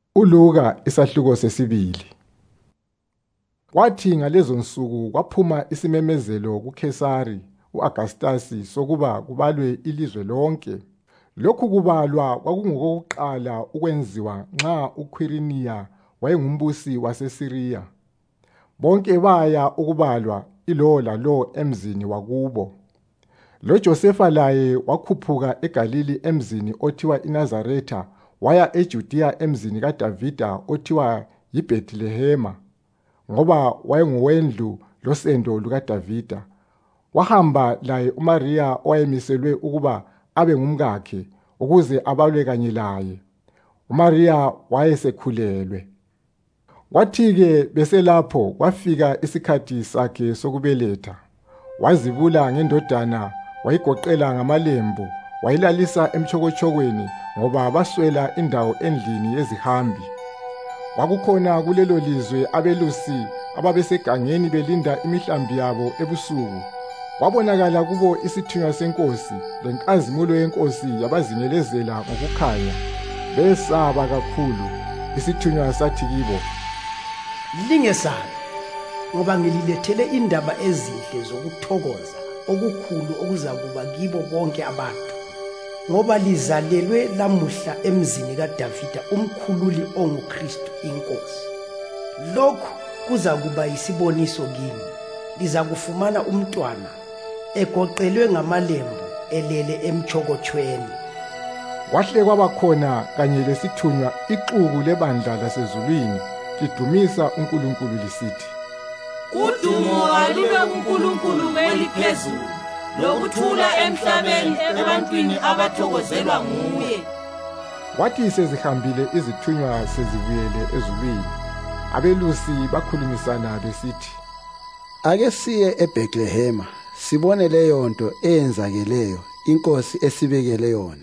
uLuka isahluko sesibili. Kwathi ngalezo nsuku kwaphuma isimemezelo kuKesari uAugustasi sokuba kubalwe ilizwe lonke. Lokhu kubalwa kwakungokokuqala ukwenziwa nxa uQuiriniya wayengumbusi waseSiriya. Bonke baya ukubalwa ilowo lalowo emzini wakubo. LoJosefa laye wakhuphuka eGalili emzini othiwa iNazaretha waya eJudiya emzini kaDavida othiwa yiBhethlehema, ngoba wayenguwendlu losendo lukaDavida. Wahamba laye uMariya owayemiselwe ukuba abe ngumkakhe ukuze abalwe kanye laye. uMariya wayesekhulelwe. Kwathi-ke beselapho kwafika isikhathi sakhe sokubeletha. Wazibula ngendodana, wayigoqela ngamalembu, wayilalisa emtshokotshokweni ngoba baswela indawo endlini yezihambi. Kwakukhona kulelo lizwe abelusi ababesegangeni belinda imihlambi yabo ebusuku. Kwabonakala kubo isithunywa senkosi, lenkazimulo yenkosi yabazingelezela ngokukhanya. Besaba kakhulu. Isithunywa sathi kibo, "Lingesabi, ngoba ngililethele indaba ezinhle zokuthokoza okukhulu okuzakuba kibo bonke abantu. Ngoba lizalelwe lamuhla emzini kaDavida umkhululi onguKristu iNkosi. Lokhu kuzakuba yisiboniso kini. Lizakufumana umntwana egoqelwe ngamalembu elele emtshokotshweni." Kwahle kwabakhona kanye lesithunywa ixuku lebandla lasezulwini lidumisa uNkulunkulu lisithi, "Udumo alube kuNkulunkulu eliphezulu, lokuthula emhlabeni ebantwini abathokozelwa nguye." Kwathi sezihambile izithunywa sezibuyele ezulwini, abelusi bakhulumisana besithi, "Ake siye eBhethlehema sibone leyo nto eyenzakeleyo iNkosi esibekele yona."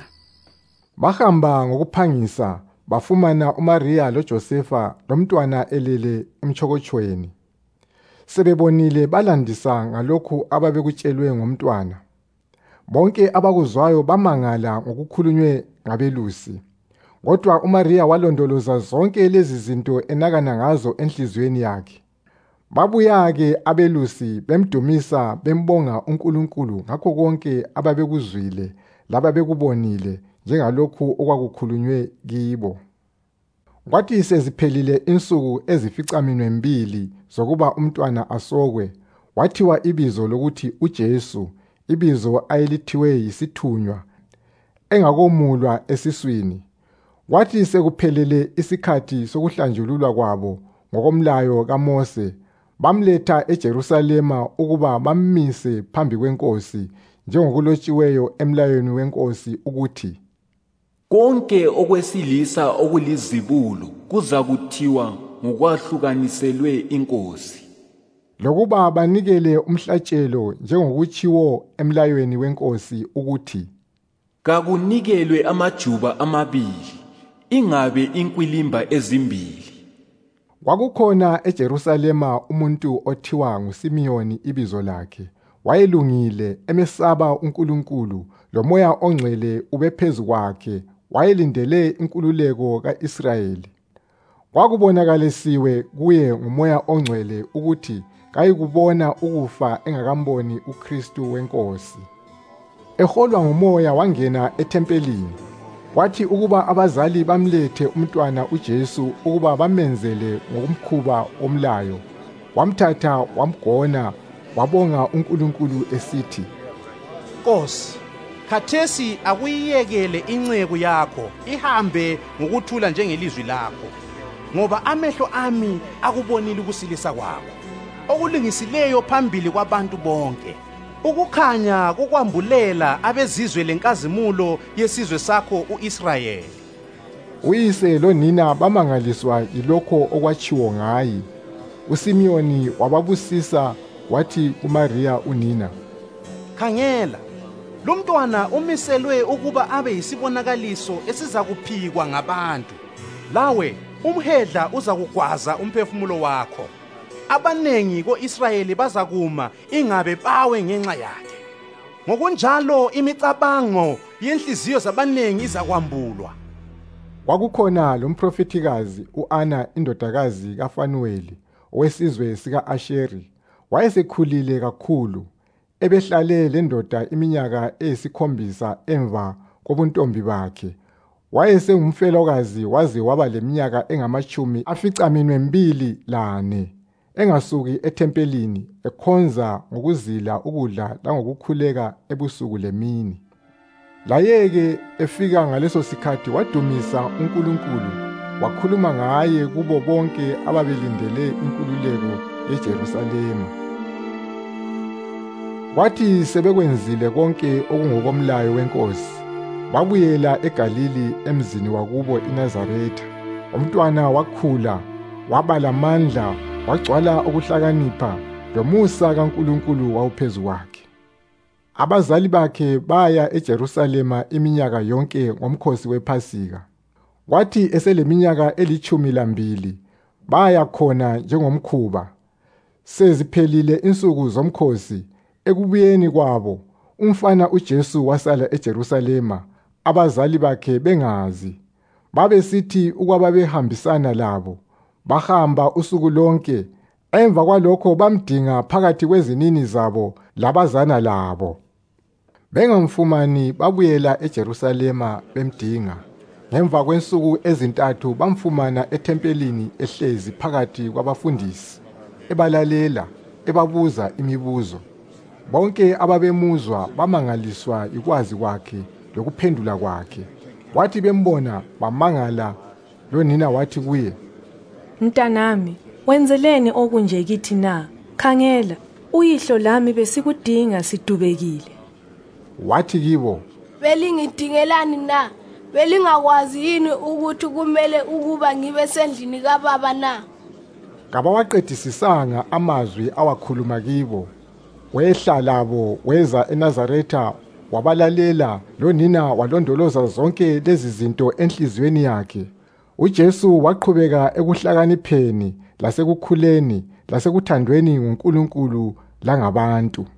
Bahamba ngokuphangisa bafumana uMariya loJosefa lomntwana elele emtshokotshweni. Sebebonile balandisa ngalokhu ababekutshelwe ngomntwana. Bonke abakuzwayo bamangala ngokukhulunywe ngabelusi. Kodwa uMariya walondoloza zonke lezi zinto enakana ngazo enhliziyweni yakhe. Babuya-ke abelusi bemdumisa bembonga uNkulunkulu ngakho konke ababekuzwile lababekubonile njengalokhu okwakukhulunywe kibo. Kwathi seziphelile insuku ezificaminwembili zokuba umntwana asokwe, wathiwa ibizo lokuthi uJesu, ibizo ayelithiwe yisithunywa, engakomulwa esiswini. Kwathi sekuphelele isikhathi sokuhlanjululwa kwabo ngokomlayo kaMose, bamletha eJerusalema ukuba bammise phambi kwenkosi, njengokulotshiweyo emlayweni wenkosi ukuthi, "Konke okwesilisa okulizibulo kuza kuthiwa ngokwahlukaniselwe inkosi." lokuba banikele umhlatshelo njengokutshiwo emlayweni wenkosi ukuthi, "Kakunikelwe amajuba amabili, ingabe inkwilimba ezimbili." Kwakukhona eJerusalema umuntu othiwa nguSimiyoni ibizo lakhe. Wayelungile, emesaba uNkulunkulu, loMoya oNgcwele ubephezu kwakhe. Wayelindele inkululeko ka-Israyeli. Kwakubonakalisiwe kuye nguMoya oNgcwele ukuthi kayikubona ukufa engakamboni uKristu wenkosi. Eholwa nguMoya wangena ethempelini. Kwathi ukuba abazali bamlethe umntwana uJesu ukuba bamenzele ngokumkhuba omlayo, wamthatha wamgona, wabonga uNkulunkulu esithi, "Nkosi, khathesi akuyiyekele inceku yakho ihambe ngokuthula njengelizwi lakho, ngoba amehlo ami akubonile ukusilisa kwakho, okulungisileyo phambili kwabantu bonke, ukukhanya kokwambulela abezizwe lenkazimulo yesizwe sakho u-Israyeli." Uyise lonina bamangaliswa yilokho okwatshiwo ngaye. uSimiyoni wababusisa wathi kuMariya unina, "Khangela, lumntwana umiselwe ukuba abe yisibonakaliso esizakuphikwa ngabantu. Lawe umhedla uzakugwaza umphefumulo wakho. Abanengi ko-Israyeli bazakuma ingabe bawe ngenxa yakhe. Ngokunjalo imicabango yenhliziyo zabanengi izakwambulwa. Kwakukhona lo mprofethikazi u-Ana indodakazi kaFanueli owesizwe sika-Asheri. Wayesekhulile kakhulu, ebehlale le ndoda iminyaka eyisikhombisa emva kobuntombi bakhe. Wayesengumfelokazi waze waba leminyaka engama-24, engasuki ethempelini ekhonza ngokuzila ukudla langokukhuleka ebusuku lemini. Laye-ke efika ngaleso sikhathi wadumisa uNkulunkulu, wakhuluma ngaye kubo bonke ababelindele inkululeko yeJerusalema. Kwathi sebekwenzile konke okungokomlayo wenkosi, babuyela eGalili emzini wakubo iNazaretha. Umntwana wakhula, waba lamandla, wagcwala ukuhlakanipha, lomusa kaNkulunkulu wawuphezu kwakhe. Abazali bakhe baya eJerusalema iminyaka yonke ngomkhosi wePhasika. Kwathi eseleminyaka eli-12 baya khona njengomkhuba. Seziphelile insuku zomkhosi, ekubuyeni kwabo, umfana uJesu wasala eJerusalema, abazali bakhe bengazi. Babesithi ukwababehambisana labo, bahamba usuku lonke. Emva kwalokho bamdinga phakathi kwezinini zabo labazana labo. Bengamfumani babuyela eJerusalema bemdinga. Ngemva kwensuku ezintathu bamfumana ethempelini ehlezi phakathi kwabafundisi, ebalalela, ebabuza imibuzo. Bonke ababemuzwa bamangaliswa ikwazi kwakhe lokuphendula kwakhe. Wathi bembona bamangala, lonina wathi kuye, "Mntanami, wenzeleni okunje kithi na? Khangela, uyihlo lami besikudinga sidubekile." Wathi kibo, "Belingidingelani na? Belingakwazi yini ukuthi kumele ukuba ngibe sendlini kaBaba na?" Kabawaqedisisanga amazwi awakhuluma kibo. Wehla labo weza eNazaretha, wabalalela, lonina walondoloza zonke lezi zinto enhliziyweni yakhe. UJesu waqhubeka ekuhlakanipheni, lasekukhuleni, lasekuthandweni nguNkulunkulu langabantu.